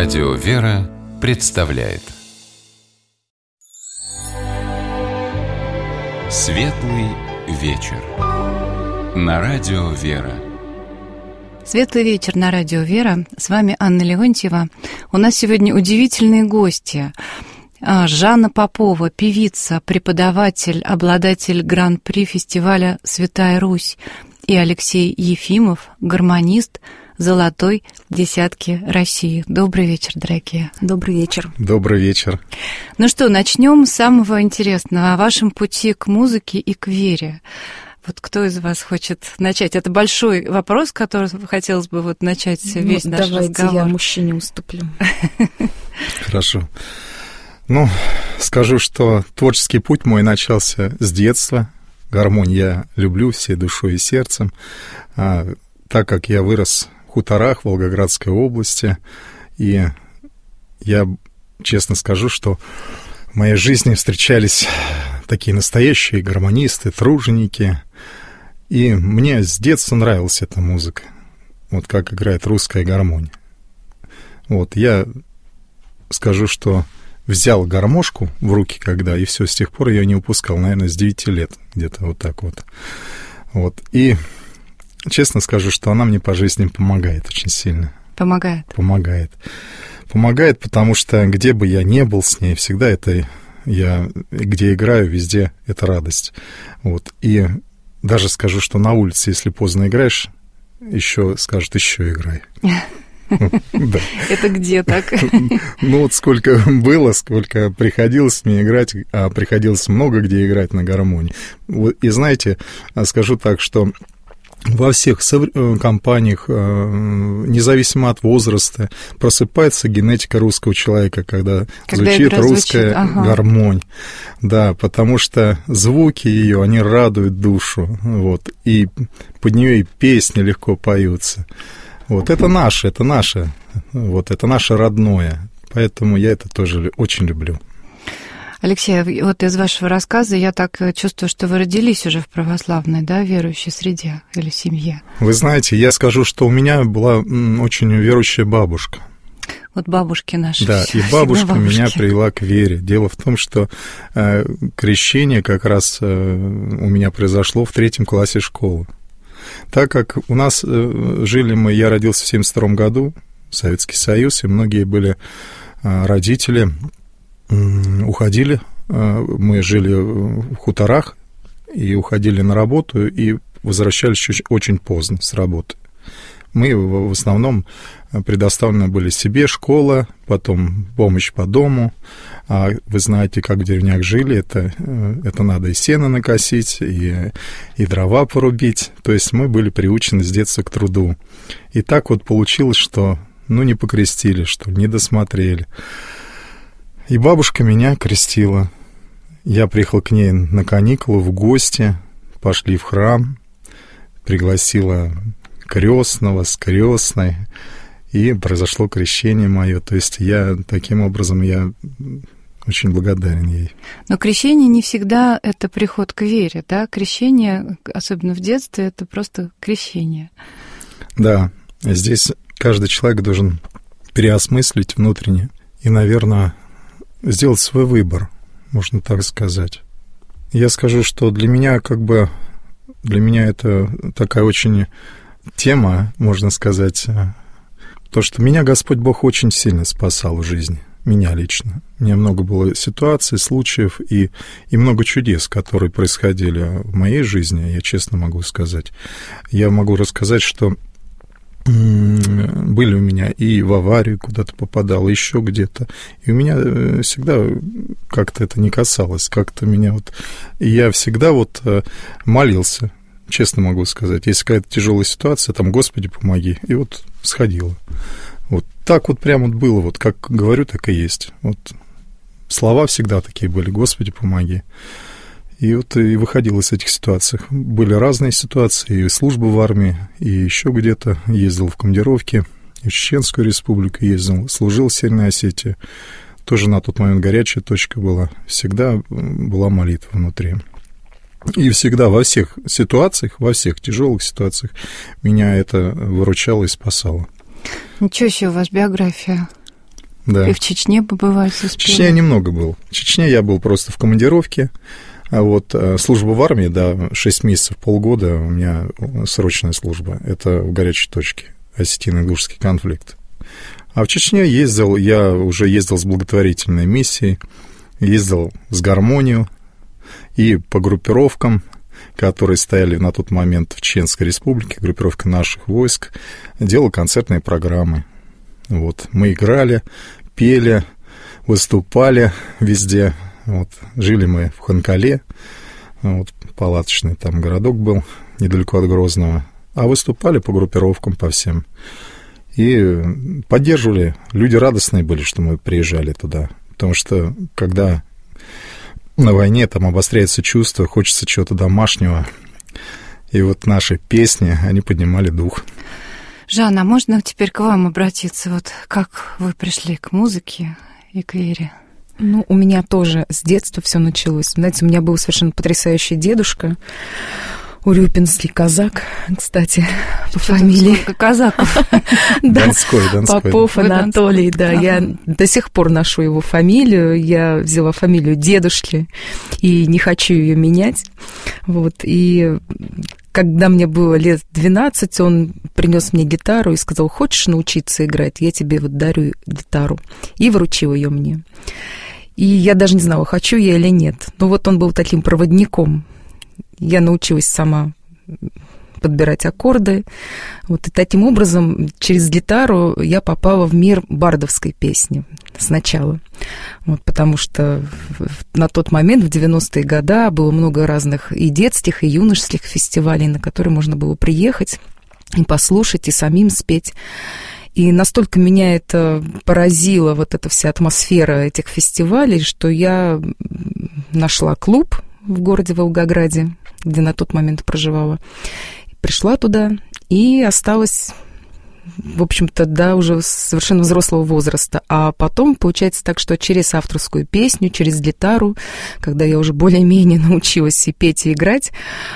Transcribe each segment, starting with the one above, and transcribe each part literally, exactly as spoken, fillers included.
Радио «Вера» представляет Светлый вечер на Радио «Вера». Светлый вечер на Радио «Вера». С вами Анна Леонтьева. У нас сегодня удивительные гости. Жанна Попова, певица, преподаватель, обладатель гран-при фестиваля «Святая Русь», и Алексей Ефимов, гармонист золотой десятки России. Добрый вечер, дорогие. Добрый вечер. Добрый вечер. Ну что, начнем с самого интересного, о вашем пути к музыке и к вере. Вот кто из вас хочет начать? Это большой вопрос, который хотелось бы вот начать весь ну, наш давайте разговор. Давайте я мужчине уступлю. Хорошо. Ну, скажу, что творческий путь мой начался с детства. Гармонь я люблю всей душой и сердцем. А, так как я вырос в хуторах Волгоградской области, и я честно скажу, что в моей жизни встречались такие настоящие гармонисты, труженики, и мне с детства нравилась эта музыка, вот как играет русская гармонь. Вот, я скажу, что взял гармошку в руки когда, и все, с тех пор я не упускал, наверное, с девяти лет, где-то вот так вот. Вот, и честно скажу, что она мне по жизни помогает очень сильно. Помогает? Помогает. Помогает, потому что где бы я ни был с ней, всегда это я, где играю, везде это радость. Вот, и даже скажу, что на улице, если поздно играешь, еще скажут, еще играй. Да. Это где так? Ну вот сколько было, сколько приходилось мне играть, а приходилось много где играть на гармонии. И знаете, скажу так, что во всех компаниях, независимо от возраста, просыпается генетика русского человека, когда, когда звучит русская звучит. Ага. гармонь. Да, потому что звуки ее, они радуют душу, вот, и под нее и песни легко поются. Вот, это наше, это наше, вот, это наше родное, поэтому я это тоже очень люблю. Алексей, вот из вашего рассказа я так чувствую, что вы родились уже в православной, да, верующей среде или семье. Вы знаете, я скажу, что у меня была очень верующая бабушка. Вот бабушки наши. Да, и бабушка меня привела к вере. Дело в том, что э, крещение как раз э, у меня произошло в третьем классе школы. Так как у нас э, жили мы, я родился в семьдесят втором году, Советский Союз, и многие были э, родители, э, уходили, э, мы жили в хуторах, и уходили на работу, и возвращались очень, очень поздно с работы. Мы в основном предоставлены были себе, школа, потом помощь по дому. А вы знаете, как в деревнях жили, это, это надо и сено накосить, и, и дрова порубить. То есть мы были приучены с детства к труду. И так вот получилось, что ну, не покрестили, что не досмотрели. И бабушка меня крестила. Я приехал к ней на каникулы в гости, пошли в храм, пригласила крестного с крестной, и произошло крещение мое. То есть я таким образом я очень благодарен ей. Но крещение не всегда это приход к вере, да? Крещение, особенно в детстве, это просто крещение. Да, здесь каждый человек должен переосмыслить внутренне и, наверное, сделать свой выбор, можно так сказать. Я скажу, что для меня как бы для меня это такая очень тема, можно сказать, то, что меня Господь Бог очень сильно спасал в жизни, меня лично. У меня много было ситуаций, случаев и, и много чудес, которые происходили в моей жизни, я честно могу сказать. Я могу рассказать, что были у меня и в аварию куда-то попадал, еще где-то. И у меня всегда как-то это не касалось, как-то меня вот... И я всегда вот молился, честно могу сказать. Если какая-то тяжелая ситуация, там, Господи, помоги. И вот сходило. Вот так вот прямо вот было, вот как говорю, так и есть. Вот слова всегда такие были, Господи, помоги. И вот и выходил из этих ситуаций. Были разные ситуации, и служба в армии, и еще где-то. Ездил в командировки, и в Чеченскую республику ездил, служил в Северной Осетии. Тоже на тот момент горячая точка была. Всегда была молитва внутри. И всегда во всех ситуациях, во всех тяжелых ситуациях меня это выручало и спасало. Ничего себе у вас биография. Да. И в Чечне побывать успели? В Чечне я немного был. В Чечне я был просто в командировке. А вот служба в армии, да, шесть месяцев, полгода у меня срочная служба. Это в горячей точке, осетино-ингушский конфликт. А в Чечне ездил, я уже ездил с благотворительной миссией, ездил с гармонию и по группировкам, которые стояли на тот момент в Чеченской республике, группировка наших войск, делал концертные программы. Вот. Мы играли, пели, выступали везде. Вот. Жили мы в Ханкале, вот, палаточный там городок был, недалеко от Грозного. А выступали по группировкам, по всем. И поддерживали. Люди радостные были, что мы приезжали туда. Потому что, когда на войне там обостряется чувство, хочется чего-то домашнего. И вот наши песни, они поднимали дух. Жанна, а можно теперь к вам обратиться? Вот как вы пришли к музыке и к вере? Ну, у меня тоже с детства все началось. Знаете, у меня был совершенно потрясающий дедушка, урюпинский казак, кстати, по фамилии. Сколько казаков. Донской, Донской. Попов Анатолий, да. Я до сих пор ношу его фамилию. Я взяла фамилию дедушки и не хочу ее менять. Вот. И когда мне было лет двенадцать, он принес мне гитару и сказал: хочешь научиться играть, я тебе вот дарю гитару. И вручил ее мне. И я даже не знала, хочу я или нет. Но вот он был таким проводником. Я научилась сама подбирать аккорды. Вот, и таким образом через гитару я попала в мир бардовской песни сначала. Вот, потому что на тот момент, в девяностые годы, было много разных и детских, и юношеских фестивалей, на которые можно было приехать и послушать, и самим спеть. И настолько меня это поразило, вот эта вся атмосфера этих фестивалей, что я нашла клуб в городе Волгограде, где на тот момент проживала. Пришла туда и осталась, в общем-то, до уже совершенно взрослого возраста. А потом получается так, что через авторскую песню, через гитару, когда я уже более-менее научилась и петь, и играть,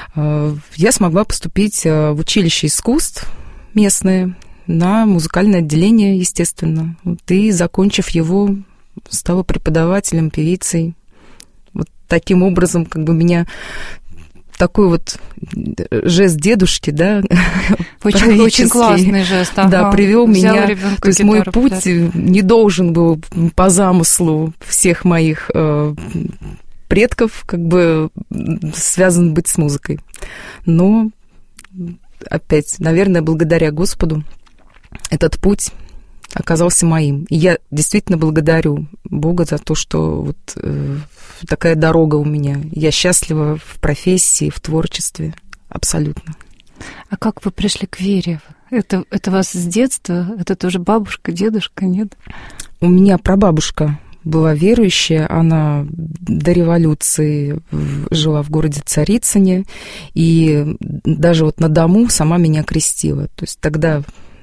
я смогла поступить в училище искусств местное, на музыкальное отделение, естественно. Вот, и, закончив его, стала преподавателем, певицей. Вот таким образом, как бы меня такой вот жест дедушки, да, очень, очень классный жест, ага. Да, привел меня. То есть мой путь не должен был по замыслу всех моих э, предков как бы связан быть с музыкой. Но опять, наверное, благодаря Господу этот путь оказался моим. И я действительно благодарю Бога за то, что вот э, такая дорога у меня. Я счастлива в профессии, в творчестве. Абсолютно. А как вы пришли к вере? Это, это вас с детства? Это тоже бабушка, дедушка, нет? У меня прабабушка была верующая. Она до революции жила в городе Царицыне. И даже вот на дому сама меня крестила. То есть тогда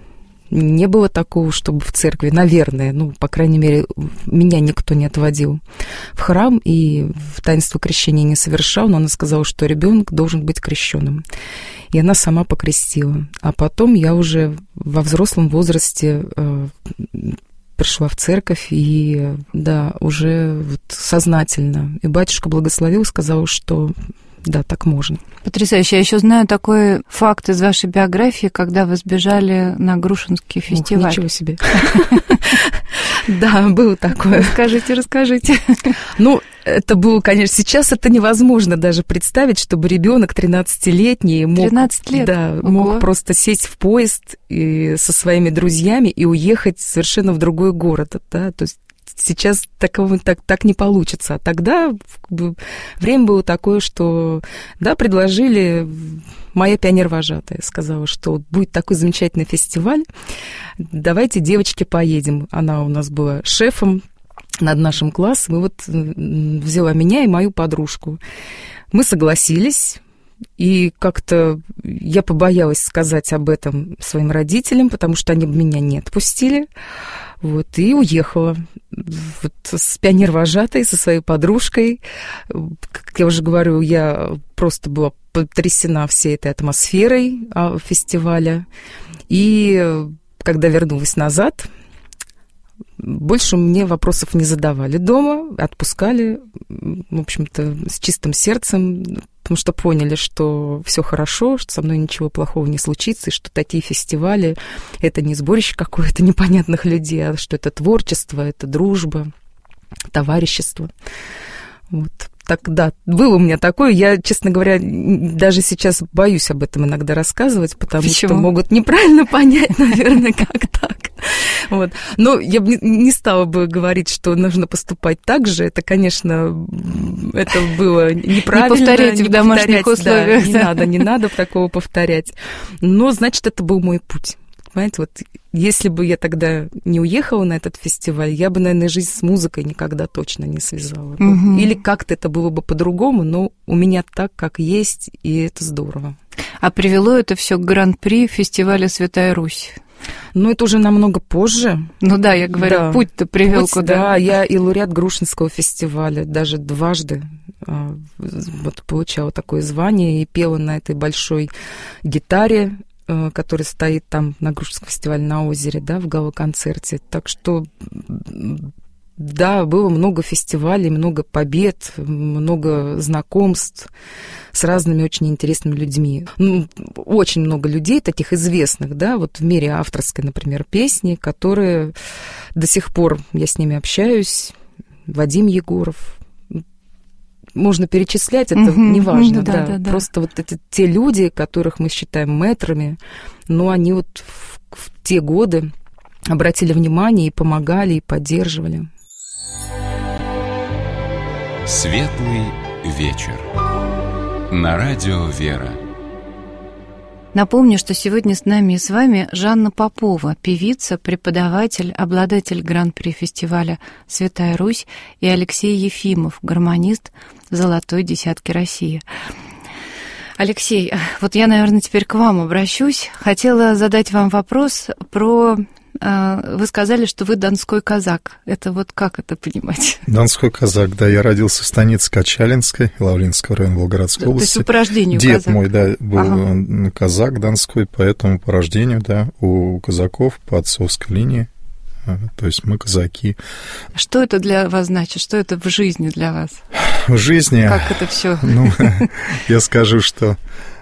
не было такого, чтобы в церкви, наверное, ну, по крайней мере, меня никто не отводил в храм и в таинство крещения не совершал, но она сказала, что ребенок должен быть крещенным. И она сама покрестила. А потом я уже во взрослом возрасте э, пришла в церковь и, да, уже вот сознательно. И батюшка благословил, сказал, что да, так можно. Потрясающе. Я еще знаю такой факт из вашей биографии, когда вы сбежали на Грушинский фестиваль. Ничего себе. Да, было такое. Расскажите, расскажите. Ну, это было, конечно, сейчас это невозможно даже представить, чтобы ребенок тринадцатилетний мог, тринадцать лет. Да, мог просто сесть в поезд и со своими друзьями и уехать совершенно в другой город. Да? То есть сейчас такого, так, так не получится. А тогда как бы, время было такое, что, да, предложили, моя пионер-вожатая сказала, что будет такой замечательный фестиваль, давайте, девочки, поедем. Она у нас была шефом над нашим классом, и вот взяла меня и мою подружку. Мы согласились, и как-то я побоялась сказать об этом своим родителям, потому что они меня не отпустили. Вот, и уехала вот, с пионер-вожатой, со своей подружкой. Как я уже говорю, я просто была потрясена всей этой атмосферой фестиваля. И когда вернулась назад, больше мне вопросов не задавали дома, отпускали, в общем-то, с чистым сердцем, потому что поняли, что все хорошо, что со мной ничего плохого не случится, и что такие фестивали — это не сборище какое-то непонятных людей, а что это творчество, это дружба, товарищество. Вот. Так, да, было у меня такое. Я, честно говоря, даже сейчас боюсь об этом иногда рассказывать, потому Почему? что могут неправильно понять, наверное, как так. Вот. Но я бы не стала бы говорить, что нужно поступать так же. Это, конечно, это было неправильно. Не повторяйте в домашних условиях. Да, не надо, не надо такого повторять. Но, значит, это был мой путь. Понимаете, вот если бы я тогда не уехала на этот фестиваль, я бы, наверное, жизнь с музыкой никогда точно не связала. Угу. Или как-то это было бы по-другому, но у меня так, как есть, и это здорово. А привело это все к гран-при фестиваля «Святая Русь»? Ну, это уже намного позже. Ну да, я говорю, да. путь-то привел путь, куда? Да, я и лауреат Грушинского фестиваля, даже дважды вот, получала такое звание и пела на этой большой гитаре, который стоит там на Грушинском фестивале на озере, да, в гала-концерте. Так что, да, было много фестивалей, много побед, много знакомств с разными очень интересными людьми. Ну, очень много людей, таких известных, да, вот в мире авторской, например, песни, которые до сих пор, я с ними общаюсь. Вадим Егоров. Можно перечислять, это угу, неважно, угу, да, да, да, да. Просто вот эти те люди, которых мы считаем мэтрами, но они вот в, в те годы обратили внимание и помогали, и поддерживали. Светлый вечер. На радио «Вера». Напомню, что сегодня с нами и с вами Жанна Попова, певица, преподаватель, обладатель гран-при фестиваля «Святая Русь», и Алексей Ефимов, гармонист «Золотой десятки России». Алексей, вот я, наверное, теперь к вам обращусь. Хотела задать вам вопрос про... Вы сказали, что вы донской казак. Это вот как это понимать? Донской казак, да. Я родился в станице Качалинской, Лавринского района Волгоградской области. То есть по рождению Дед казак? мой, да, был ага. казак донской, поэтому по рождению, да, у казаков по отцовской линии. То есть мы казаки. Что это для вас значит? Что это в жизни для вас? В жизни... Как это все? Ну, я скажу, что...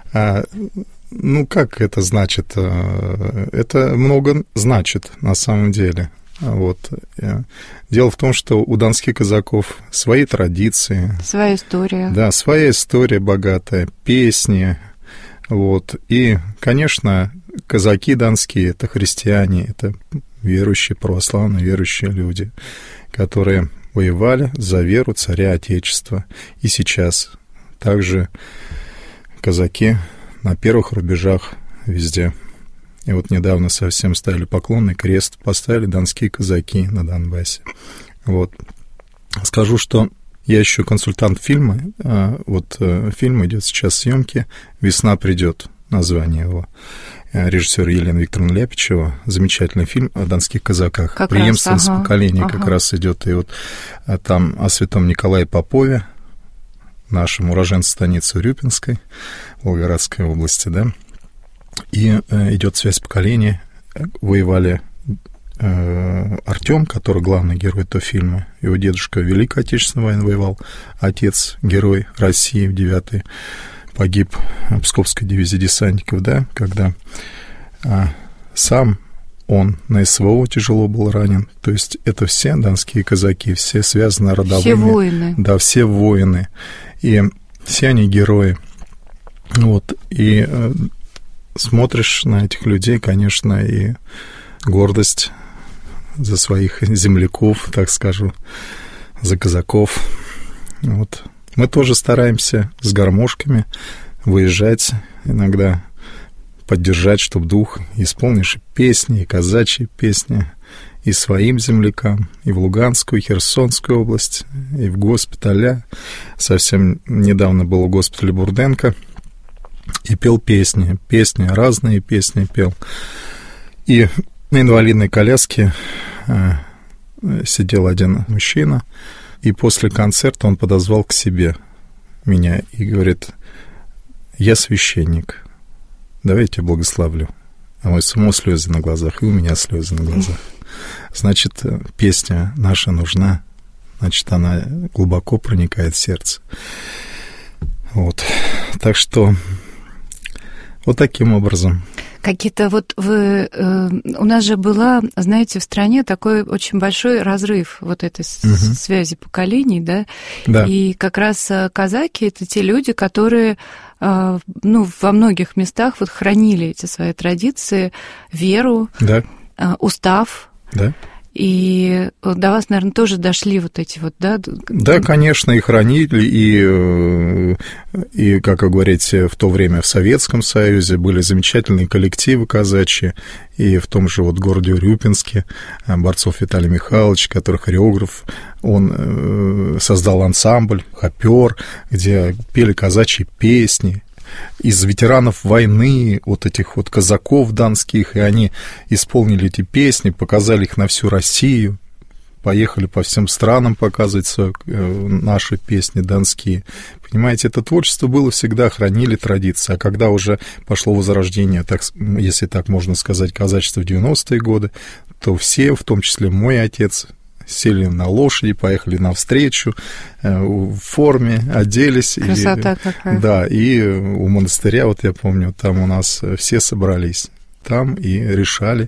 Ну, как это значит? Это много значит на самом деле. Вот. Дело в том, что у донских казаков свои традиции. Своя история. Да, своя история богатая, песни. Вот. И, конечно, казаки донские — это христиане, это верующие, православные верующие люди, которые воевали за веру царя Отечества. И сейчас также казаки на первых рубежах везде. И вот недавно совсем ставили поклонный крест, поставили донские казаки на Донбассе. Вот. Скажу, что я еще консультант фильма. Вот фильм идет сейчас съемки «Весна придет», название его. Режиссер Елена Викторовна Ляпичева. Замечательный фильм о донских казаках. Как Преемственность раз, ага, поколения ага. как раз идет. И вот там о святом Николае Попове, нашем уроженце станицы Урюпинской, Волгоградской области, да, и э, идет связь поколений. Воевали э, Артём, который главный герой этого фильма, его дедушка в Великой Отечественной войне воевал, отец герой России в девятой, погиб в Псковской дивизии десантников, да, когда э, сам он на СВО тяжело был ранен. То есть это все донские казаки, все связаны родовыми. Все воины. Да, все воины. И все они герои. Вот. И э, смотришь на этих людей, конечно, и гордость за своих земляков, так скажу, за казаков. Вот. Мы тоже стараемся с гармошками выезжать иногда, поддержать, чтобы дух, исполнишь и песни, и казачьи песни, и своим землякам, и в Луганскую, и Херсонскую область, и в госпиталя. Совсем недавно был в госпитале Бурденко, и пел песни, песни, разные песни пел. И на инвалидной коляске э, сидел один мужчина, и после концерта он подозвал к себе меня и говорит: «Я священник, давайте я благословлю». А мой самого слезы на глазах, и у меня слезы на глазах. значит, песня наша нужна, значит, она глубоко проникает в сердце. Вот. Так что вот таким образом. Какие-то вот вы... Э, у нас же была, знаете, в стране такой очень большой разрыв вот этой угу. связи поколений, да? Да. И как раз казаки — это те люди, которые, э, ну, во многих местах вот хранили эти свои традиции, веру, да. э, устав. Да. И до вас, наверное, тоже дошли вот эти вот, да? Да, конечно, и хранили, и, и, как вы говорите, в то время в Советском Союзе были замечательные коллективы казачьи, и в том же вот городе Урюпинске Борцов Виталий Михайлович, который хореограф, он создал ансамбль «Хопер», где пели казачьи песни. Из ветеранов войны, вот этих вот казаков донских, и они исполнили эти песни, показали их на всю Россию, поехали по всем странам показывать наши песни донские. Понимаете, это творчество было всегда, хранили традиции, а когда уже пошло возрождение, так, если так можно сказать, казачества в девяностые годы, то все, в том числе мой отец, сели на лошади, поехали навстречу в форме, оделись. Красота и, какая. Да, и у монастыря, вот я помню, там у нас все собрались там и решали,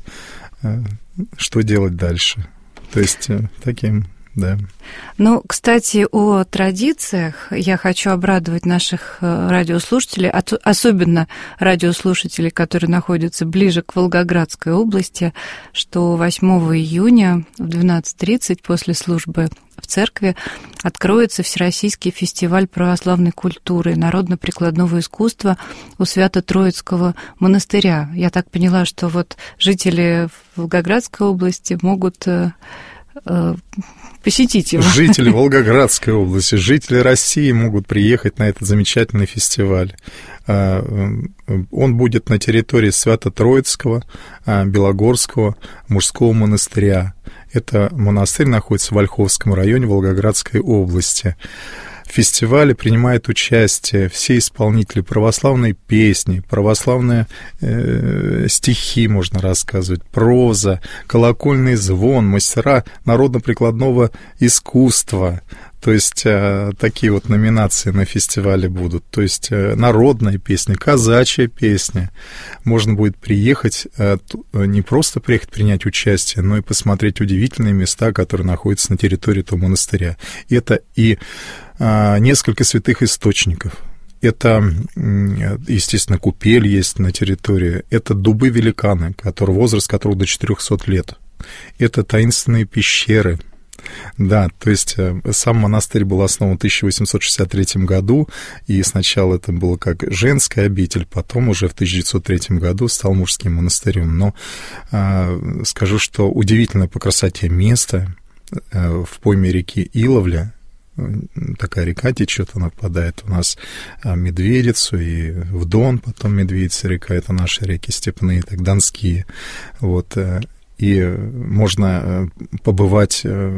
что делать дальше. То есть таким, да. Ну, кстати, о традициях я хочу обрадовать наших радиослушателей, особенно радиослушателей, которые находятся ближе к Волгоградской области, что восьмого июня в двенадцать тридцать после службы в церкви откроется Всероссийский фестиваль православной культуры и народно-прикладного искусства у Свято-Троицкого монастыря. Я так поняла, что вот жители Волгоградской области могут посетить его. Жители Волгоградской области, жители России могут приехать на этот замечательный фестиваль. Он будет на территории Свято-Троицкого, Белогорского мужского монастыря. Это монастырь находится в Ольховском районе Волгоградской области. В фестивале принимают участие все исполнители православной песни, православные э, стихи, можно рассказывать, проза, колокольный звон, мастера народно-прикладного искусства. То есть э, такие вот номинации на фестивале будут. То есть э, народная песня, казачья песня. Можно будет приехать, э, не просто приехать принять участие, но и посмотреть удивительные места, которые находятся на территории этого монастыря. Это и э, несколько святых источников. Это, естественно, купель есть на территории. Это дубы-великаны, который, возраст которых до четырехсот лет. Это таинственные пещеры. Да, то есть сам монастырь был основан в тысяча восемьсот шестьдесят третьем году, и сначала это было как женская обитель, потом уже в тысяча девятьсот третьем году стал мужским монастырем. Но э, скажу, что удивительное по красоте место э, в пойме реки Иловля. Такая река течет, она впадает у нас в Медведицу и в Дон, потом Медведица река, это наши реки степные, так донские, вот. И можно побывать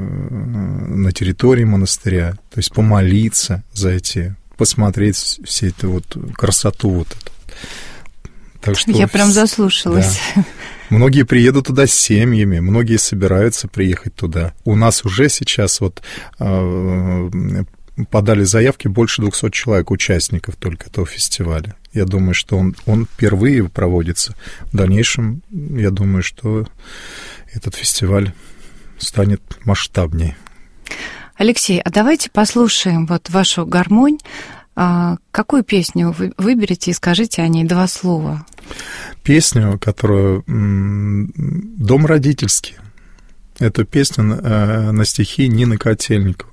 на территории монастыря, то есть помолиться за эти, посмотреть все эту вот красоту вот эту. Так что, я прям заслушалась. Да. Многие приедут туда с семьями, многие собираются приехать туда. У нас уже сейчас вот э, подали заявки больше двухсот человек, участников только этого фестиваля. Я думаю, что он, он впервые проводится. В дальнейшем, я думаю, что этот фестиваль станет масштабнее. Алексей, а давайте послушаем вот вашу гармонь. Какую песню вы выберете и скажите о ней два слова? Песню, которую «Дом родительский». Это песня на стихи Нины Котельниковой.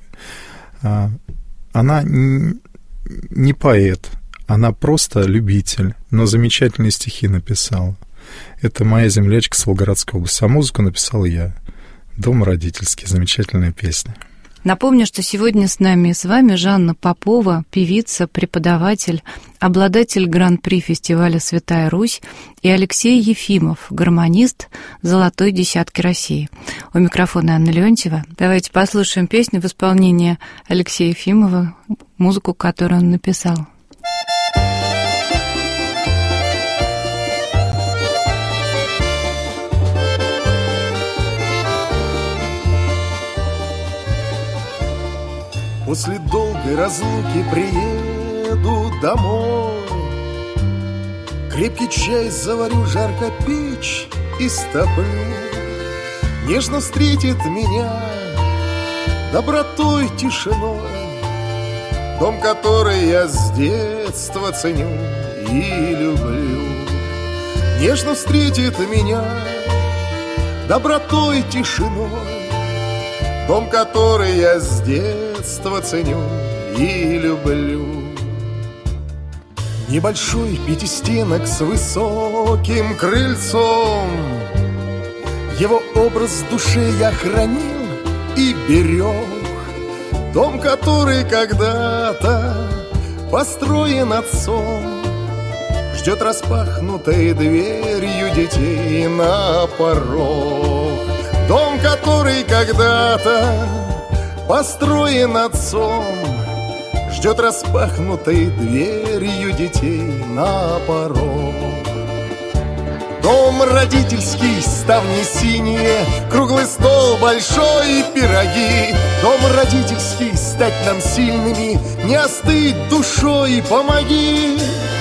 Она не поэт, она просто любитель, но замечательные стихи написала. Это моя землячка с Волгоградской области, а музыку написал я. «Дом родительский», замечательная песня. Напомню, что сегодня с нами и с вами Жанна Попова, певица, преподаватель, обладатель гран-при фестиваля «Святая Русь», и Алексей Ефимов, гармонист «Золотой десятки России». У микрофона Анна Леонтьева. Давайте послушаем песню в исполнении Алексея Ефимова, музыку, которую он написал. после долгой разлуки приеду домой. Крепкий чай заварю, жарко печь истоплю. Нежно встретит меня добротой, тишиной дом, который я с детства ценю и люблю. Нежно встретит меня добротой, тишиной дом, который я с детства ценю и люблю. Небольшой пятистенок с высоким крыльцом, его образ в душе я хранил и берег. Дом, который когда-то построен отцом, ждет распахнутой дверью детей на порог. Дом, который когда-то построен отцом, ждет распахнутой дверью детей на порог. Дом родительский, ставни синие, круглый стол, большой пироги. Дом родительский, стать нам сильными, не остыть душой, помоги.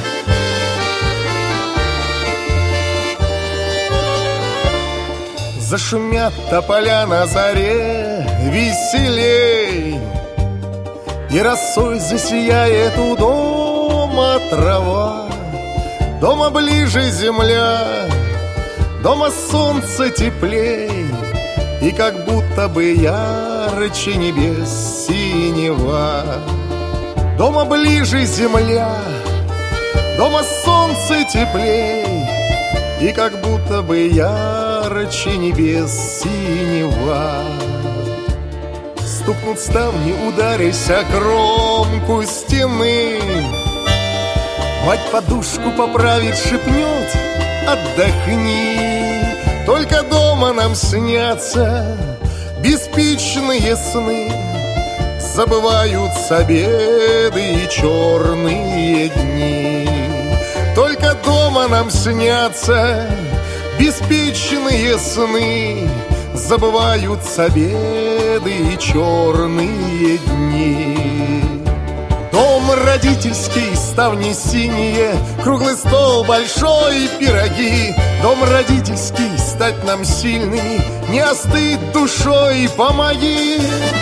Зашумят тополя на заре веселей, и росой засияет у дома трава. Дома ближе земля, дома солнце теплей, и как будто бы ярче небес синева. Дома ближе земля, дома солнце теплей, и как будто бы ярче небес синева. Стукнут ставни, ударясь о кромку стены, мать подушку поправит, шепнет: отдохни. Только дома нам снятся беспечные сны, забываются беды и черные дни. Только дома нам снятся беспечные сны, забываются беды и черные дни. Дом родительский, ставни синие, круглый стол, большой пироги. Дом родительский, стать нам сильными, не остыть душой, помоги.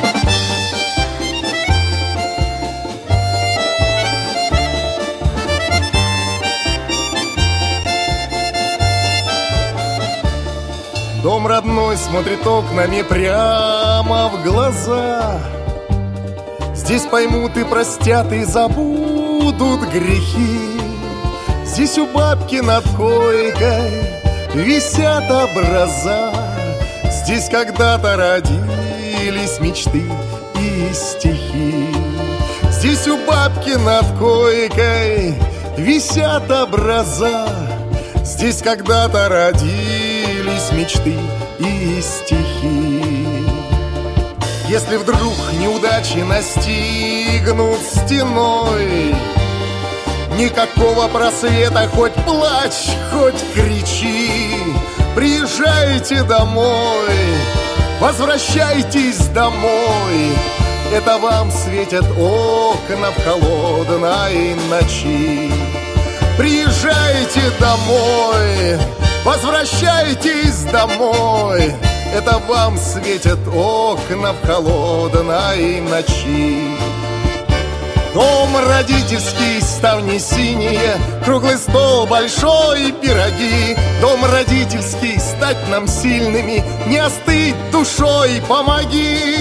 Дом родной смотрит окнами прямо в глаза. Здесь поймут и простят, и забудут грехи. Здесь у бабки над койкой висят образа. Здесь когда-то родились мечты и стихи. Здесь у бабки над койкой висят образа. Здесь когда-то родились мечты и стихи. Если вдруг неудачи настигнут стеной, никакого просвета, хоть плачь, хоть кричи. Приезжайте домой, возвращайтесь домой. Это вам светят окна в холодной ночи. Приезжайте домой, возвращайтесь домой. Это вам светят окна в холодной ночи. Дом родительский, ставни синие, круглый стол, большой пироги. Дом родительский, стать нам сильными, не остыть душой, помоги.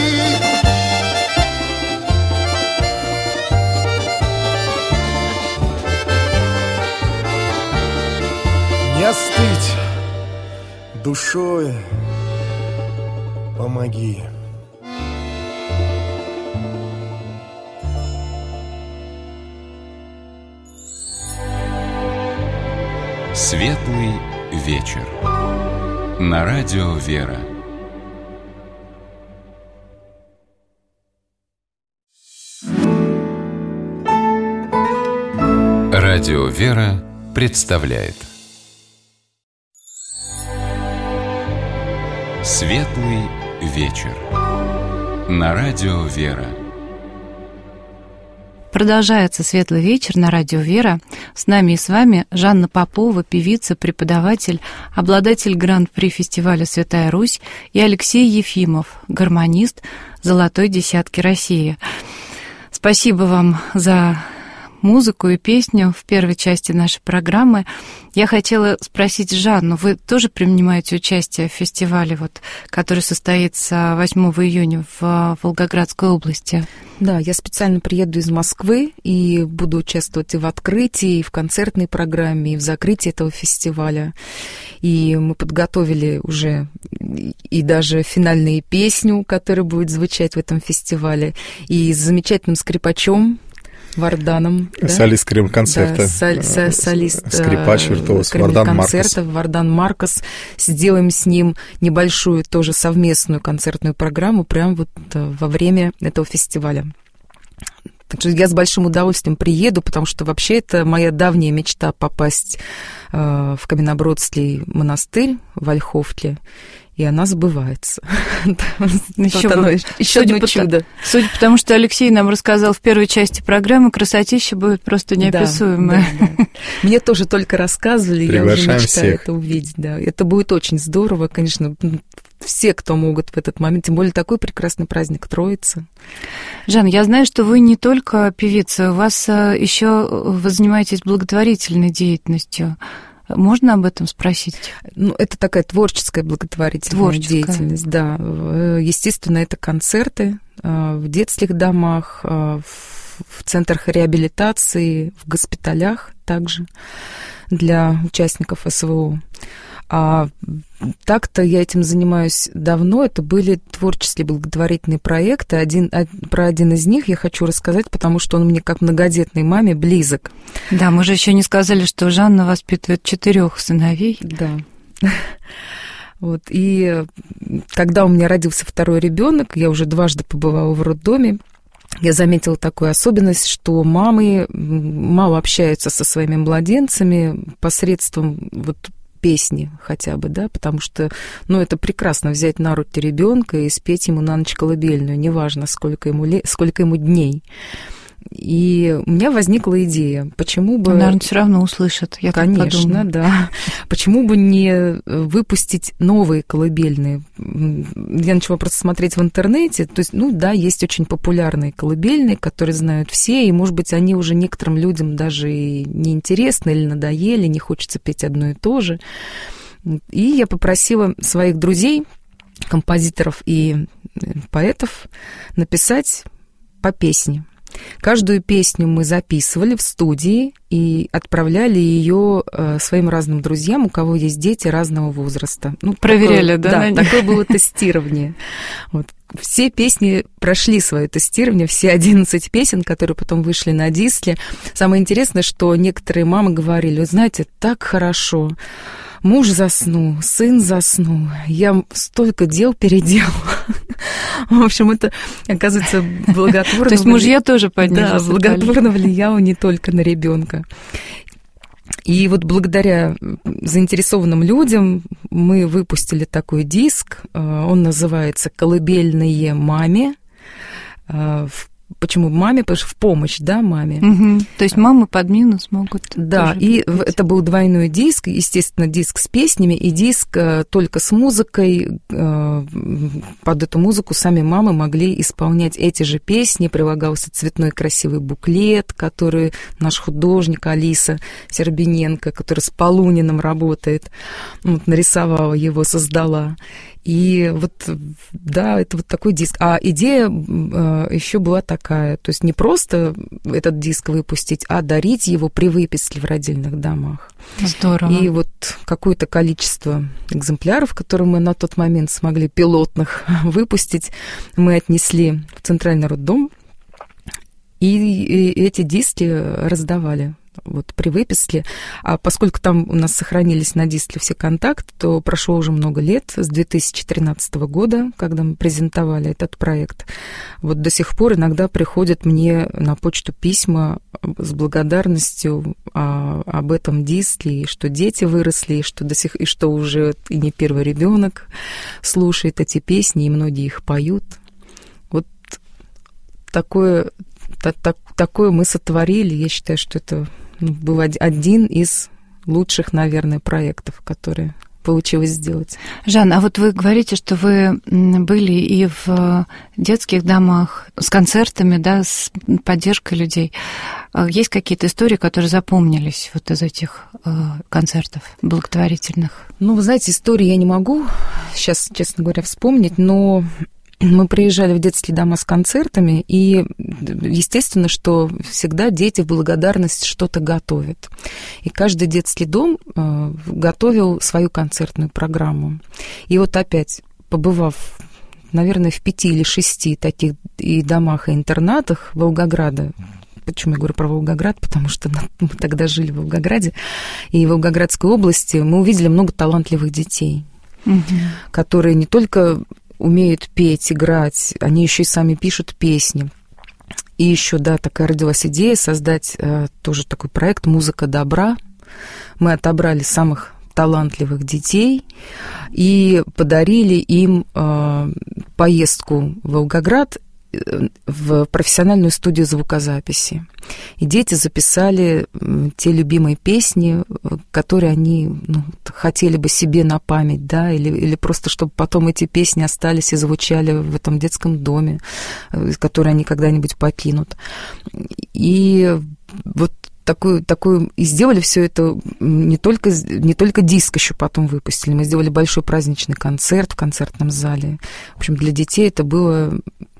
Не остыть душой, помоги. Светлый вечер. На радио «Вера». Радио «Вера» представляет Светлый вечер. На радио «Вера». Продолжается «Светлый вечер» на радио «Вера». С нами и с вами Жанна Попова, певица, преподаватель, обладатель гран-при фестиваля «Святая Русь», и Алексей Ефимов, гармонист «Золотой десятки России». Спасибо вам за музыку и песню в первой части нашей программы. Я хотела спросить Жанну, вы тоже принимаете участие в фестивале, вот, который состоится восьмого июня в Волгоградской области? Да, я специально приеду из Москвы и буду участвовать и в открытии, и в концертной программе, и в закрытии этого фестиваля. И мы подготовили уже и даже финальную песню, которая будет звучать в этом фестивале, и с замечательным скрипачом Варданом. Солист да? Крем-концерта. Да, соль, со, солист скрипач, виртуоз Вардан Маркос. Вардан Маркос. Сделаем с ним небольшую тоже совместную концертную программу прямо вот во время этого фестиваля. Так что я с большим удовольствием приеду, потому что вообще это моя давняя мечта попасть э, в Каменнобродский монастырь в Ольховтле. И она сбывается. Еще, вот оно, еще одно чудо. Судя по тому, что Алексей нам рассказал в первой части программы, красотища будет просто неописуемая. Да, да, да. Мне тоже только рассказывали, Приглашаем я уже мечтаю всех. Это увидеть. Да. Это будет очень здорово, конечно, все, кто могут в этот момент, тем более такой прекрасный праздник Троицы. Жан, я знаю, что вы не только певица, у вас еще вы занимаетесь благотворительной деятельностью. Можно об этом спросить? Ну, это такая творческая благотворительная творческая. деятельность, да. Естественно, это концерты в детских домах, в центрах реабилитации, в госпиталях также для участников СВО. А так-то я этим занимаюсь давно. Это были творческие благотворительные проекты. Один, про один из них я хочу рассказать, потому что он мне как многодетной маме близок. Да, мы же еще не сказали, что Жанна воспитывает четырех сыновей. Да. Вот. И когда у меня родился второй ребенок, я уже дважды побывала в роддоме. Я заметила такую особенность, что мамы мало общаются со своими младенцами посредством вот песни хотя бы, да, потому что, ну, это прекрасно взять на руки ребенка и спеть ему на ночь колыбельную, неважно, сколько ему, лет, сколько ему дней. И у меня возникла идея, почему бы... Наверное, все равно услышат, я Конечно, да. Почему бы не выпустить новые колыбельные? Я начала просто смотреть в интернете. То есть, ну да, есть очень популярные колыбельные, которые знают все, и, может быть, они уже некоторым людям даже и неинтересны или надоели, не хочется петь одно и то же. И я попросила своих друзей, композиторов и поэтов, написать по песне. Каждую песню мы записывали в студии и отправляли ее своим разным друзьям, у кого есть дети разного возраста. Ну, проверяли, такое, да? Да, такое было тестирование. Вот. Все песни прошли свое тестирование, все одиннадцать песен, которые потом вышли на диске. Самое интересное, что некоторые мамы говорили, знаете, так хорошо. Муж заснул, сын заснул, я столько дел переделала. В общем, это, оказывается, благотворно... То есть мужья тоже поднялись. Да, благотворно влияло не только на ребенка. И вот благодаря заинтересованным людям мы выпустили такой диск. Он называется «Колыбельные маме». Почему маме? Потому что в помощь, да, маме. Угу. То есть мамы под минус могут... Да, и быть. Это был двойной диск, естественно, диск с песнями и диск только с музыкой. Под эту музыку сами мамы могли исполнять эти же песни. Прилагался цветной красивый буклет, который наш художник Алиса Сербиненко, который с Полуниным работает, вот, нарисовала его, создала. И вот, да, это вот такой диск. А идея э, еще была такая, то есть не просто этот диск выпустить, а дарить его при выписке в родильных домах. Здорово. И вот какое-то количество экземпляров, которые мы на тот момент смогли пилотных выпустить, мы отнесли в Центральный роддом, и, и эти диски раздавали. Вот, при выписке. А поскольку там у нас сохранились на диске все контакты, то прошло уже много лет, с две тысячи тринадцатого года, когда мы презентовали этот проект. Вот до сих пор иногда приходят мне на почту письма с благодарностью а, об этом диске, и что дети выросли, и что, до сих, и что уже и не первый ребенок слушает эти песни, и многие их поют. Вот такое... Так, такое мы сотворили. Я считаю, что это ну, был один из лучших, наверное, проектов, которые получилось сделать. Жанна, а вот вы говорите, что вы были и в детских домах с концертами, да, с поддержкой людей. Есть какие-то истории, которые запомнились вот из этих концертов благотворительных? Ну, вы знаете, истории я не могу сейчас, честно говоря, вспомнить, но мы приезжали в детские дома с концертами, и естественно, что всегда дети в благодарность что-то готовят. И каждый детский дом э, готовил свою концертную программу. И вот опять, побывав, наверное, в пяти или шести таких и домах, и интернатах Волгограда, почему я говорю про Волгоград, потому что мы тогда жили в Волгограде, и в Волгоградской области мы увидели много талантливых детей, угу. которые не только умеют петь, играть, они еще и сами пишут песни. И еще, да, такая родилась идея создать э, тоже такой проект «Музыка добра». Мы отобрали самых талантливых детей и подарили им э, поездку в Волгоград в профессиональную студию звукозаписи. И дети записали те любимые песни, которые они ну, хотели бы себе на память, да, или, или просто чтобы потом эти песни остались и звучали в этом детском доме, который они когда-нибудь покинут. И вот такую, такую, и сделали все это не только, не только диск еще потом выпустили, мы сделали большой праздничный концерт в концертном зале. В общем, для детей это было...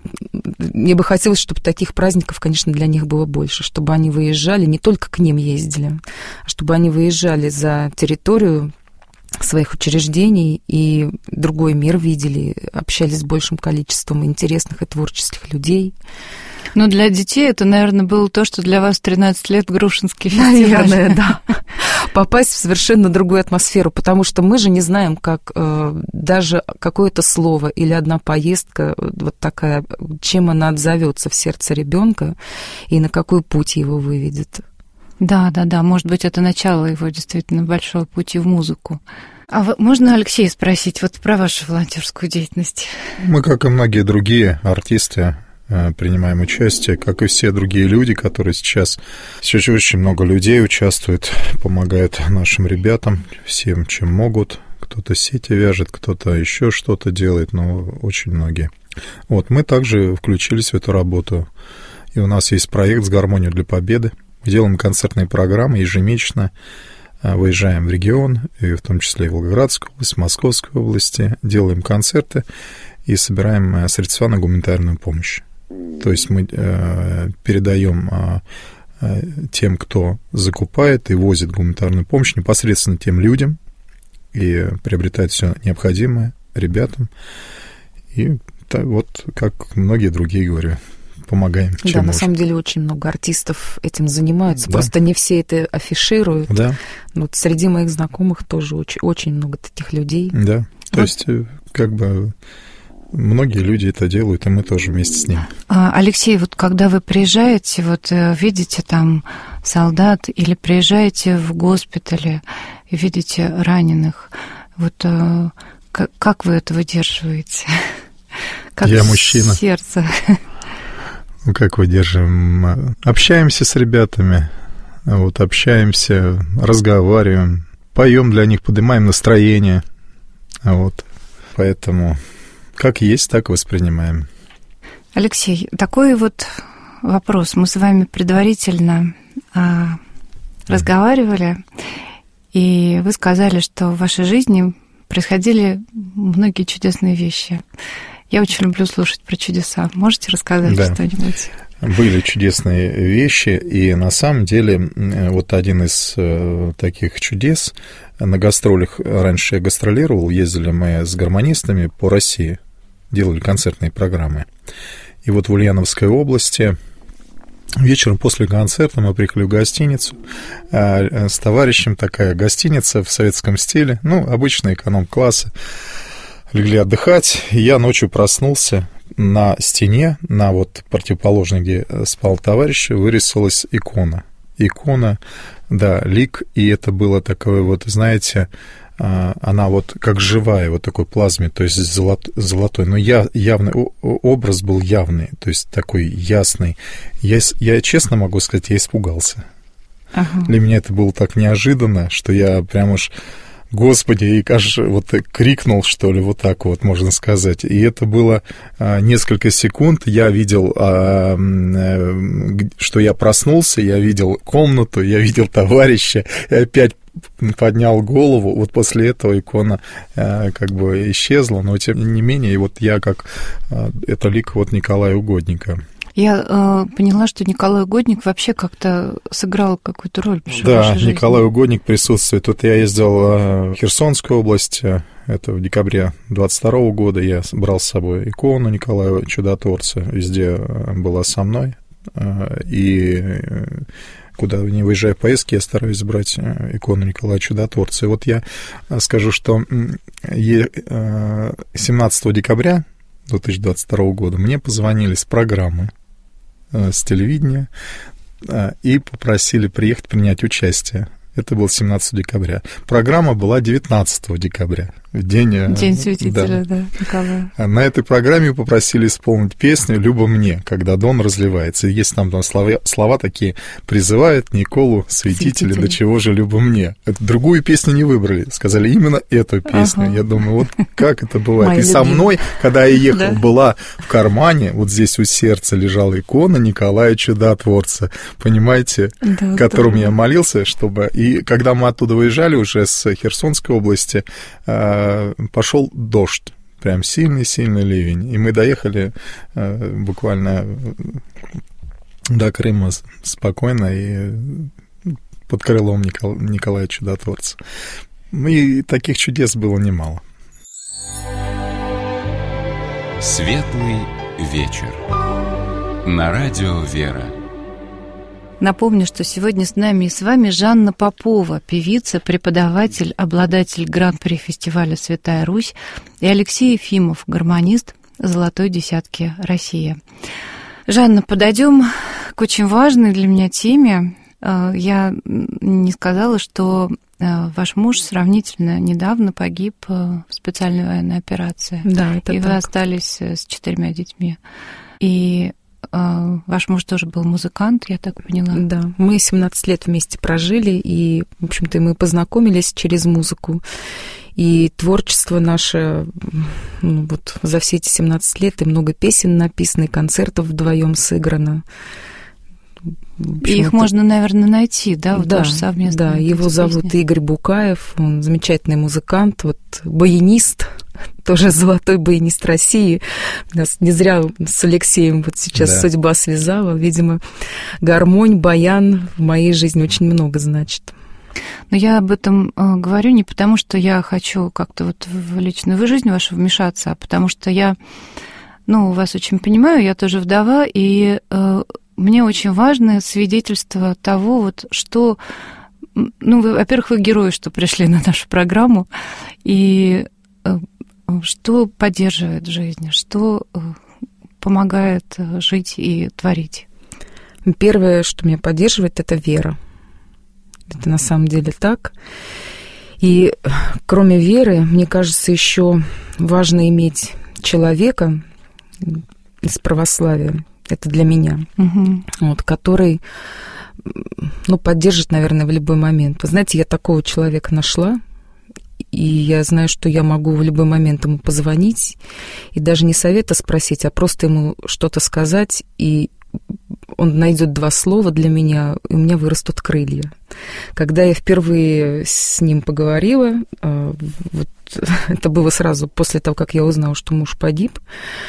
Мне бы хотелось, чтобы таких праздников, конечно, для них было больше, чтобы они выезжали, не только к ним ездили, а чтобы они выезжали за территорию своих учреждений и другой мир видели, общались с большим количеством интересных и творческих людей. Ну, для детей это, наверное, было то, что для вас в тринадцать лет Грушинский фестиваль. Наверное, да. Попасть в совершенно другую атмосферу, потому что мы же не знаем, как э, даже какое-то слово или одна поездка, вот такая, чем она отзовется в сердце ребенка и на какой путь его выведет. Да, да, да, может быть, это начало его действительно большого пути в музыку. А вы, можно, Алексей, спросить вот про вашу волонтерскую деятельность? Мы, как и многие другие артисты, принимаем участие, как и все другие люди, которые сейчас... Сейчас очень много людей участвуют, помогают нашим ребятам всем, чем могут. Кто-то сети вяжет, кто-то еще что-то делает, но очень многие. Вот, мы также включились в эту работу. И у нас есть проект «С гармонией для победы». Мы делаем концертные программы ежемесячно, выезжаем в регион, и в том числе и в Волгоградскую область, Московскую область, делаем концерты и собираем средства на гуманитарную помощь. То есть мы э, передаем э, тем, кто закупает и возит гуманитарную помощь, непосредственно тем людям, и приобретает все необходимое ребятам. И так, вот, как многие другие, говорю, помогаем. Да, чем на можем. самом деле очень много артистов этим занимаются, да. Просто не все это афишируют. Да. Вот среди моих знакомых тоже очень, очень много таких людей. Да, то вот. есть как бы... Многие люди это делают, и мы тоже вместе с ними. Алексей, вот когда вы приезжаете, вот видите там солдат или приезжаете в госпитале и видите раненых, вот как, как вы это выдерживаете? Как Я мужчина. Сердце. Ну, как выдерживаем? Общаемся с ребятами, вот, общаемся, разговариваем, поем для них, поднимаем настроение, вот, поэтому... Как есть, так воспринимаем. Алексей, такой вот вопрос. Мы с вами предварительно а, разговаривали, и вы сказали, что в вашей жизни происходили многие чудесные вещи. Я очень люблю слушать про чудеса. Можете рассказать да. что-нибудь? Были чудесные вещи, и на самом деле вот один из таких чудес на гастролях, раньше я гастролировал, ездили мы с гармонистами по России, делали концертные программы. И вот в Ульяновской области вечером после концерта мы приехали в гостиницу, а с товарищем такая гостиница в советском стиле, ну, обычные эконом-классы, легли отдыхать, и я ночью проснулся, на стене, на вот противоположной, где спал товарищ, вырисовалась икона. Икона, да, лик, и это было такое вот, знаете, она вот как живая, вот такой плазме, то есть золот, золотой, но я, явный образ был явный, то есть такой ясный. Я, я честно могу сказать, я испугался. Ага. Для меня это было так неожиданно, что я прям уж, Господи, и, кажется, вот крикнул, что ли, вот так вот, можно сказать. И это было а, несколько секунд. Я видел, а, а, что я проснулся, я видел комнату, я видел товарища, и опять поднял голову. Вот после этого икона а, как бы исчезла, но тем не менее, и вот я как... А, это лик вот Николая Угодника. Я э, поняла, что Николай Угодник вообще как-то сыграл какую-то роль в Да, вашей жизни. Николай Угодник присутствует. Тут я ездил в Херсонскую область, это в декабре двадцать второго года. Я брал с собой икону Николая Чудотворца, везде была со мной. И куда не выезжая в поездки, я стараюсь брать икону Николая Чудотворца. И вот я скажу, что семнадцатого декабря две тысячи двадцать второго года мне позвонили с программы, с телевидения, и попросили приехать принять участие. Это было семнадцатого декабря. Программа была девятнадцатого декабря, в день... День святителя, да, да, Николая. На этой программе попросили исполнить песню «Любо мне, когда дон разливается». И есть там, там слова, слова такие: «Призывает Николу святителя, до чего же любо мне». Это, другую песню не выбрали, сказали именно эту песню. Ага. Я думаю, вот как это бывает. Мои И со мной, когда я ехал, да? была в кармане, вот здесь у сердца лежала икона Николая Чудотворца, понимаете, да, которому да. я молился, чтобы... И когда мы оттуда выезжали уже с Херсонской области, пошел дождь, прям сильный-сильный ливень, и мы доехали буквально до Крыма спокойно и под крылом Никол... Николая Чудотворца. И таких чудес было немало. Светлый вечер. На радио «Вера». Напомню, что сегодня с нами и с вами Жанна Попова, певица, преподаватель, обладатель гран-при фестиваля «Святая Русь», и Алексей Ефимов, гармонист «Золотой десятки России». Жанна, подойдем к очень важной для меня теме. Я не сказала, что ваш муж сравнительно недавно погиб в специальной военной операции. Да, это И так. вы остались с четырьмя детьми. И ваш муж тоже был музыкант, я так поняла. Да, мы семнадцать лет вместе прожили, и, в общем-то, мы познакомились через музыку. И творчество наше, ну, вот за все эти семнадцать лет, и много песен написано, и концертов вдвоем сыграно. И их можно, наверное, найти, да, вот да, ваш совместный. Да, его зовут песни. Игорь Букаев, он замечательный музыкант, вот баянист, тоже золотой баянист России. Нас не зря с Алексеем вот сейчас да. судьба связала. Видимо, гармонь, баян в моей жизни очень много значит. Но я об этом говорю не потому, что я хочу как-то вот в личную жизнь вашу вмешаться, а потому что я, ну, вас очень понимаю, я тоже вдова, и мне очень важно свидетельство того, вот что... Ну, вы, во-первых, вы герои, что пришли на нашу программу, и что поддерживает в жизни, что помогает жить и творить. Первое, что меня поддерживает, это вера. Это на самом деле так. И кроме веры, мне кажется, еще важно иметь человека из православия. Это для меня, угу. вот, который, ну, поддержит, наверное, в любой момент. Вы знаете, я такого человека нашла, и я знаю, что я могу в любой момент ему позвонить, и даже не совета спросить, а просто ему что-то сказать, и он найдет два слова для меня, и у меня вырастут крылья. Когда я впервые с ним поговорила, вот, это было сразу после того, как я узнала, что муж погиб,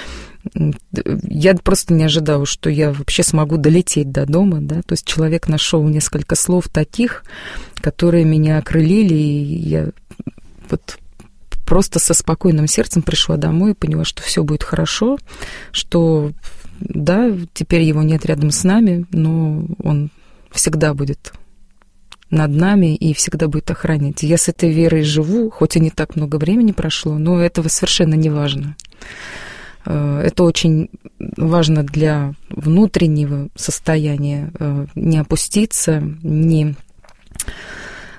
я просто не ожидала, что я вообще смогу долететь до дома, да, то есть человек нашел несколько слов таких, которые меня окрылили, и я вот просто со спокойным сердцем пришла домой и поняла, что все будет хорошо, что да, теперь его нет рядом с нами, но он всегда будет над нами и всегда будет охранять. Я с этой верой живу, хоть и не так много времени прошло, но этого совершенно не важно. Это очень важно для внутреннего состояния, не опуститься, не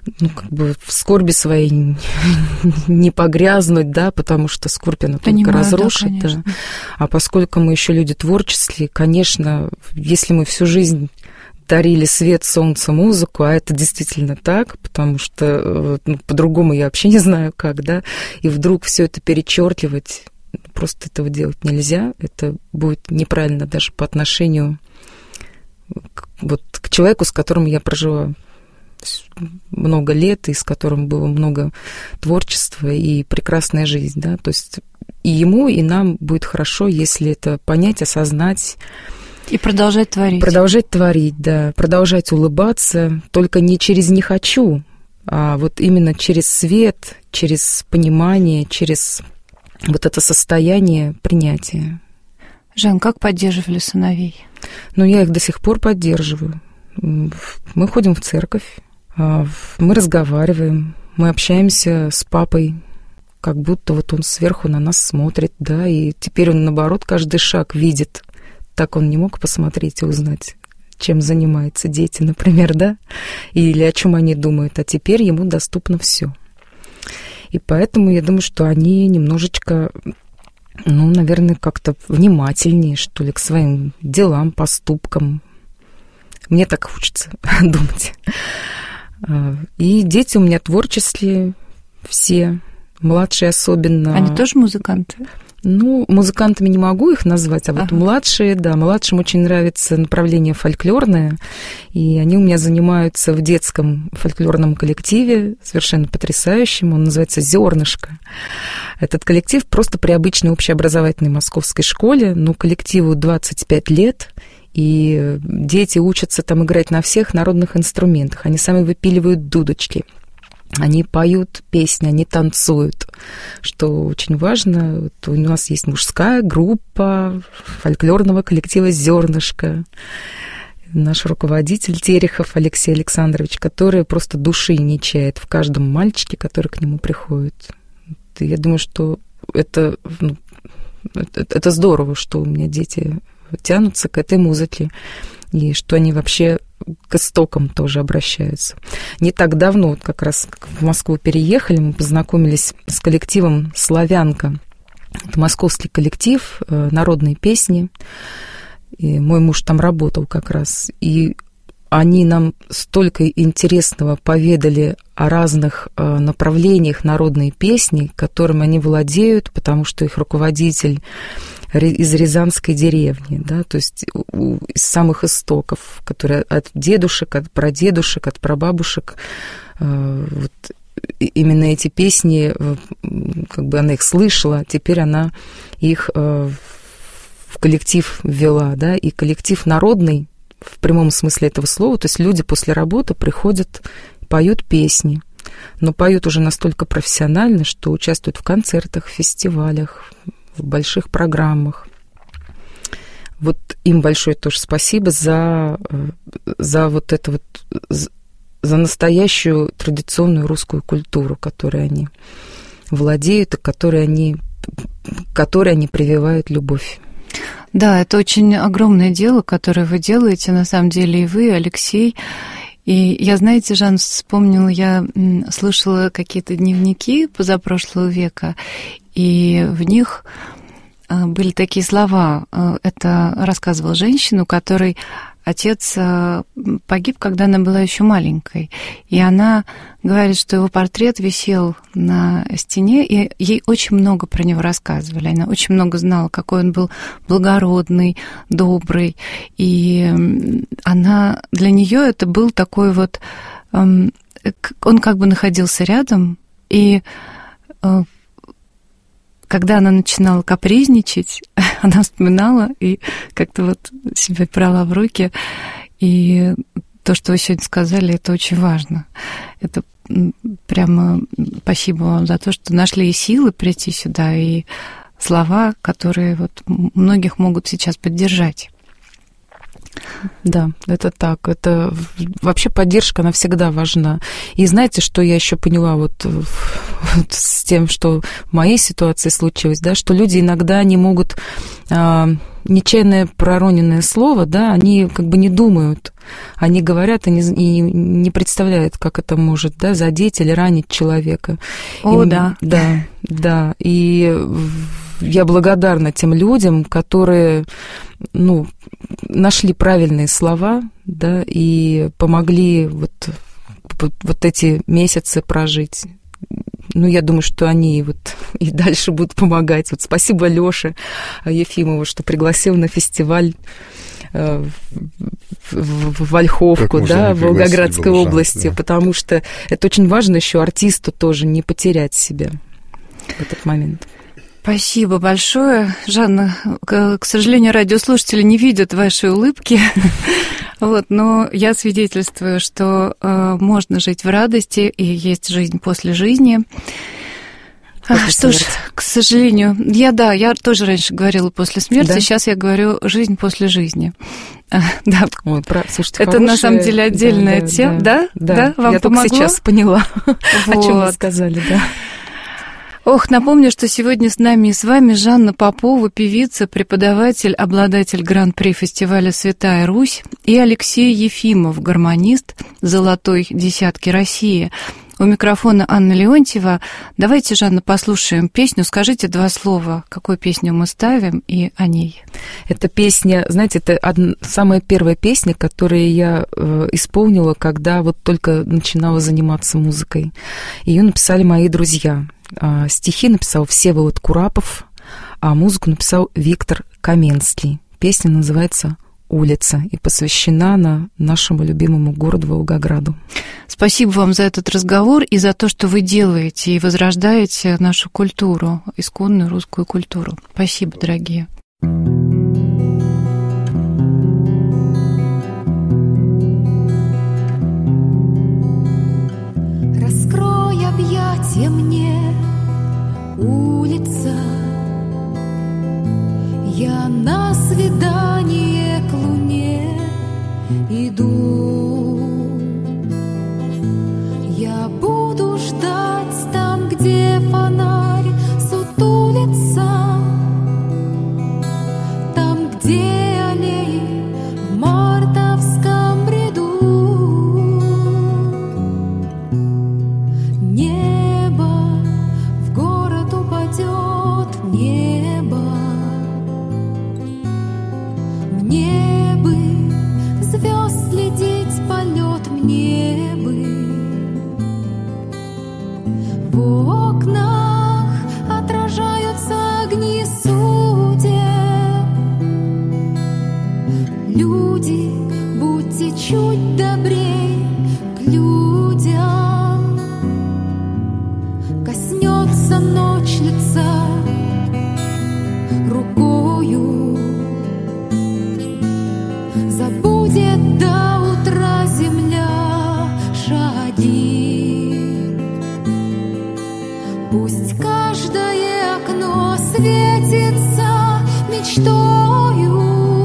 ну, как бы в скорби своей не погрязнуть, да, потому что скорбь, она только разрушит. Да, да. А поскольку мы еще люди творческие, конечно, если мы всю жизнь дарили свет, солнце, музыку, а это действительно так, потому что ну, по-другому я вообще не знаю как, да, и вдруг все это перечеркивать, просто этого делать нельзя, это будет неправильно даже по отношению к, вот, к человеку, с которым я прожила много лет, и с которым было много творчества и прекрасная жизнь, да, то есть и ему, и нам будет хорошо, если это понять, осознать. И продолжать творить. Продолжать творить, да, продолжать улыбаться, только не через «не хочу», а вот именно через свет, через понимание, через вот это состояние принятия. Жан, как поддерживали сыновей? Ну, я их до сих пор поддерживаю. Мы ходим в церковь, мы разговариваем, мы общаемся с папой, как будто вот он сверху на нас смотрит, да, и теперь он, наоборот, каждый шаг видит. Так он не мог посмотреть и узнать, чем занимаются дети, например, да, или о чем они думают, а теперь ему доступно все. И поэтому я думаю, что они немножечко, ну, наверное, как-то внимательнее, что ли, к своим делам, поступкам. Мне так хочется думать. И дети у меня творческие все, младшие особенно. Они тоже музыканты? Ну, музыкантами не могу их назвать, а вот ага. младшие, да, младшим очень нравится направление фольклорное, и они у меня занимаются в детском фольклорном коллективе, совершенно потрясающем, он называется «Зернышко». Этот коллектив просто при обычной общеобразовательной московской школе, ну, коллективу двадцать пять лет, и дети учатся там играть на всех народных инструментах, они сами выпиливают дудочки. Они поют песни, они танцуют, что очень важно. Вот у нас есть мужская группа фольклорного коллектива «Зернышко». Наш руководитель Терехов Алексей Александрович, который просто души не чает в каждом мальчике, который к нему приходит. Я думаю, что это, ну, это, это здорово, что у меня дети тянутся к этой музыке, и что они вообще к истокам тоже обращаются. Не так давно, вот как раз в Москву переехали, мы познакомились с коллективом «Славянка». Это московский коллектив, народные песни. И мой муж там работал как раз. И они нам столько интересного поведали о разных направлениях народной песни, которым они владеют, потому что их руководитель из Рязанской деревни, да, то есть из самых истоков, которые от дедушек, от прадедушек, от прабабушек, вот именно эти песни, как бы она их слышала, теперь она их в коллектив ввела, да, и коллектив народный в прямом смысле этого слова, то есть люди после работы приходят, поют песни, но поют уже настолько профессионально, что участвуют в концертах, фестивалях, в больших программах. Вот им большое тоже спасибо за, за вот это вот, за настоящую традиционную русскую культуру, которой они владеют и которой они, которой они прививают любовь. Да, это очень огромное дело, которое вы делаете, на самом деле, и вы, Алексей. И я, знаете, Жан, вспомнила, я слышала какие-то дневники позапрошлого века, и в них были такие слова. Это рассказывала женщина, у которой отец погиб, когда она была еще маленькой. И она говорит, что его портрет висел на стене, и ей очень много про него рассказывали. Она очень много знала, какой он был благородный, добрый. И она, для нее это был такой вот... Он как бы находился рядом, и... Когда она начинала капризничать, она вспоминала и как-то вот себя брала в руки. И то, что вы сегодня сказали, это очень важно. Это прямо спасибо вам за то, что нашли и силы прийти сюда, и слова, которые вот многих могут сейчас поддержать. Да, это так. Это вообще поддержка, она всегда важна. И знаете, что я еще поняла вот, вот с тем, что в моей ситуации случилось, да, что люди иногда не могут а, нечаянное пророненное слово, да, они как бы не думают, они говорят и не, и не представляют, как это может, да, задеть или ранить человека. О, и, да. Да, да, и я благодарна тем людям, которые, ну, нашли правильные слова, да, и помогли вот, вот эти месяцы прожить. Ну, я думаю, что они вот и дальше будут помогать. Вот спасибо Лёше Ефимову, что пригласил на фестиваль в, в, в Ольховку, да, в Волгоградской области, да. Потому что это очень важно еще артисту тоже не потерять себя в этот момент. Спасибо большое. Жанна, к, к сожалению, радиослушатели не видят вашей улыбки, вот, но я свидетельствую, что э, можно жить в радости, и есть жизнь после жизни. А, что ж, к сожалению, я, да, я тоже раньше говорила после смерти, да? Сейчас я говорю жизнь после жизни. А, да. Ой, про... Слушайте, это хорошая... на самом деле отдельная да, тема, да? Да? Да, да? Вам я помогло? только сейчас поняла, вот. О чем вы сказали, да. Ох, напомню, что сегодня с нами и с вами Жанна Попова, певица, преподаватель, обладатель гран-при фестиваля «Святая Русь», и Алексей Ефимов, гармонист «Золотой десятки России». У микрофона Анна Леонтьева. Давайте, Жанна, послушаем песню. Скажите два слова, какую песню мы ставим и о ней. Эта песня, знаете, это одна, самая первая песня, которую я э, исполнила, когда вот только начинала заниматься музыкой. Ее написали мои друзья. А, стихи написал Всеволод Курапов, а музыку написал Виктор Каменский. Песня называется «Улица» и посвящена она нашему любимому городу Волгограду. Спасибо вам за этот разговор и за то, что вы делаете и возрождаете нашу культуру, исконную русскую культуру. Спасибо, дорогие. Раскрой объятия мне, улица, я на свидание к луне иду. Я буду ждать там, где фонарь сутулится, там, где аллеи в мартовском ряду. Небо в город упадет, небо. Мне бы звезд следить, полет мне бы. В окнах отражаются огни судеб. Люди, будьте чуть добрей к людям. Коснется ночь лица рукою, забудет до утра земля шаги. Пусть каждое окно светится мечтою,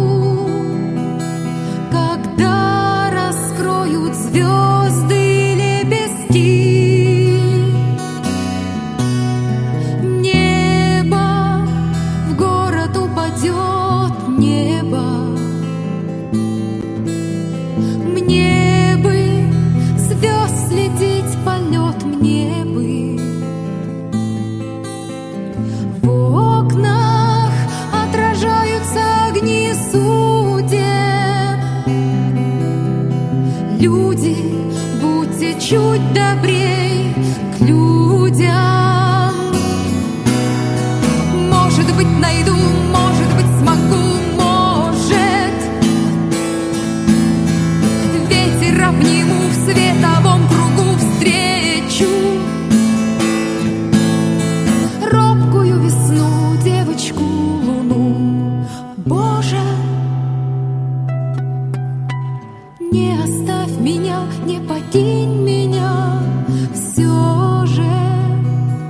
когда раскроют звезды лепестки. Небо в город упадет, небо. Мне бы звезд следить, полет мне бы. В окнах отражаются огни судеб. Люди, будьте чуть добрей к людям. Может быть, найду, может быть, смогу, может. Ветер обниму, в световом кругу встречу. Робкую весну, девочку луну. Боже, не оставь меня, не покинь меня. Все же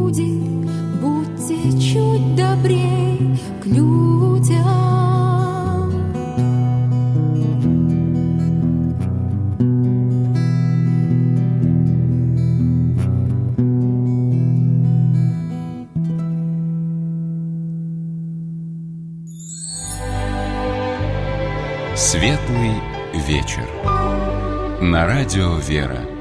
люди, будьте чуть добрей к людям. Светлый вечер. На радио «Вера».